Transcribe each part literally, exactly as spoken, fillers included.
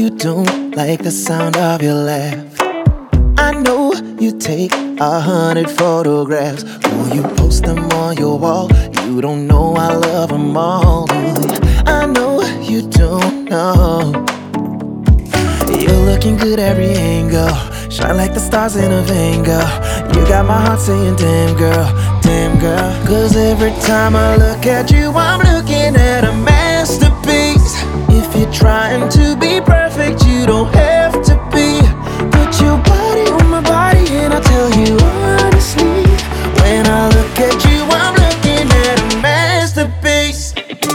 you don't like the sound of your laugh. I know you take a hundred photographs. Will you post them on your wall? You don't know I love them all, do you? I know you don't know. You're looking good every angle, shine like the stars in a Van Gogh. You got my heart saying damn girl, damn girl. Cause every time I look at you, I'm looking at a masterpiece. If you're trying to be perfect, you don't have to be. Put your body on my body and I'll tell you honestly, when I look at you, I'm looking at a masterpiece.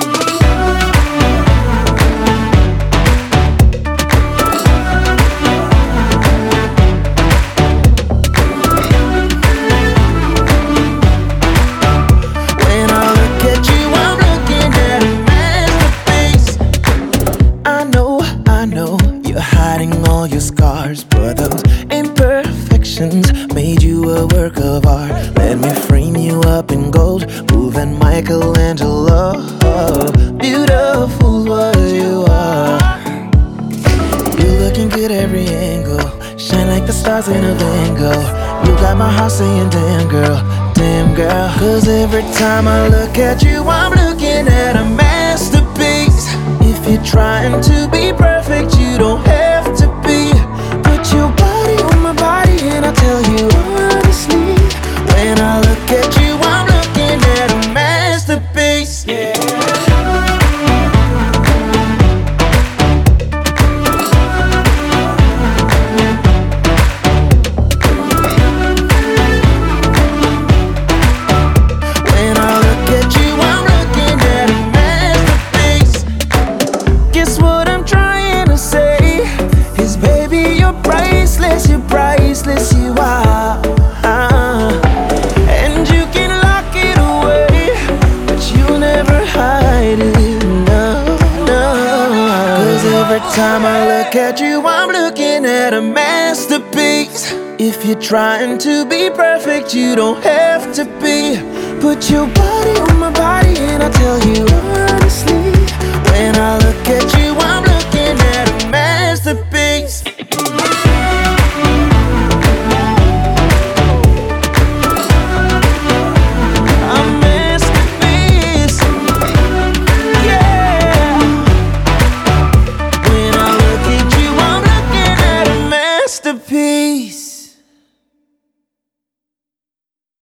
All your scars, but those imperfections made you a work of art. Let me frame you up in gold, moving Michelangelo. Beautiful what you are. You're looking good every angle, shine like the stars in a Van Gogh. You got my heart saying damn girl, damn girl. Cause every time I look at you, I'm looking at a masterpiece. If you're trying to be perfect, you don't have to be. Put your body on my body and I'll tell you honestly, when I look at you, I'm looking at a masterpiece. Yeah. You're priceless, you are, uh, and you can lock it away, but you'll never hide it, no, no. Cause every time I look at you, I'm looking at a masterpiece. If you're trying to be perfect, you don't have to be. Put your body on my body and I'll tell you honestly, when I look at you,